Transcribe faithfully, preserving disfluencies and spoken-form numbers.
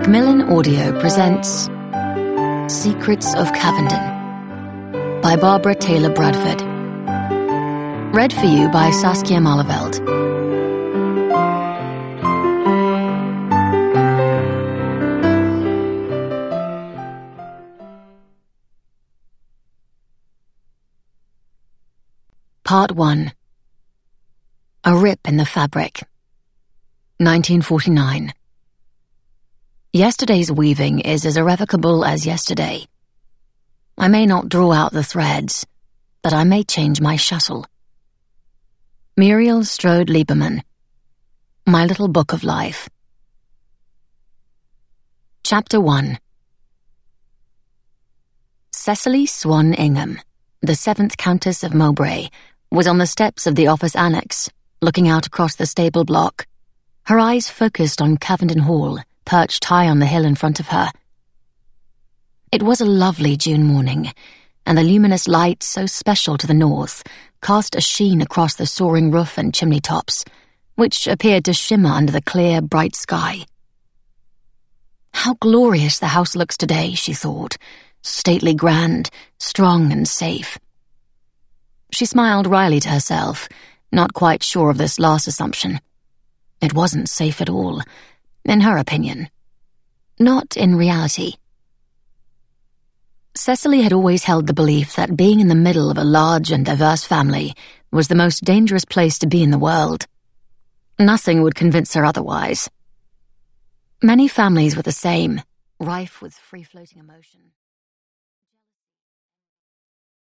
Macmillan Audio presents Secrets of Cavenden by Barbara Taylor Bradford. Read for you by Saskia Malaveld. Part one. A Rip in the Fabric. nineteen forty-nine. Yesterday's weaving is as irrevocable as yesterday. I may not draw out the threads, but I may change my shuttle. Muriel Strode Lieberman. My Little Book of Life. Chapter one. Cecily Swan Ingham, the seventh Countess of Mowbray, was on the steps of the office annex, looking out across the stable block, her eyes focused on Cavenden Hall, perched high on the hill in front of her. It was a lovely June morning, and the luminous light, so special to the north, cast a sheen across the soaring roof and chimney tops, which appeared to shimmer under the clear, bright sky. How glorious the house looks today, she thought, stately grand, strong and safe. She smiled wryly to herself, not quite sure of this last assumption. It wasn't safe at all, in her opinion. Not in reality. Cecily had always held the belief that being in the middle of a large and diverse family was the most dangerous place to be in the world. Nothing would convince her otherwise. Many families were the same, rife with free-floating emotion.